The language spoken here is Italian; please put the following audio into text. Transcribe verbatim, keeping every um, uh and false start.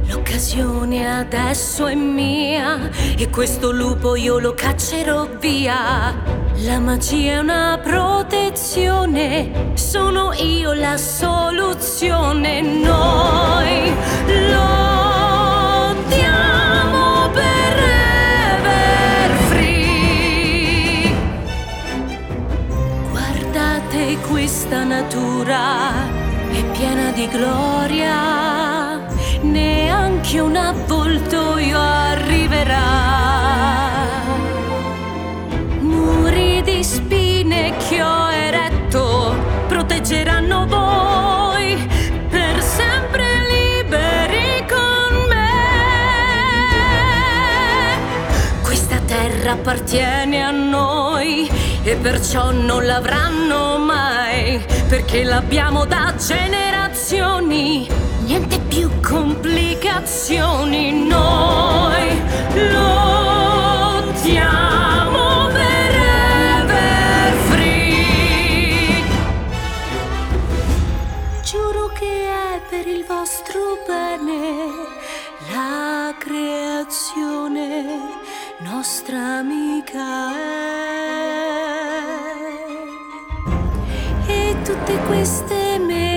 L'occasione adesso è mia e questo lupo io lo caccerò via. La magia è una protezione, sono io la soluzione. Noi lottiamo per Everfree. Guardate questa natura, è piena di gloria, neanche un avvoltoio arriverà. Muri di spine che ho eretto proteggeranno voi, per sempre liberi con me. Questa terra appartiene a noi e perciò non l'avranno mai, perché l'abbiamo da generazioni. Niente più complicazioni, noi lottiamo per Everfree. Giuro che è per il vostro bene, la creazione nostra amica è. E tutte queste me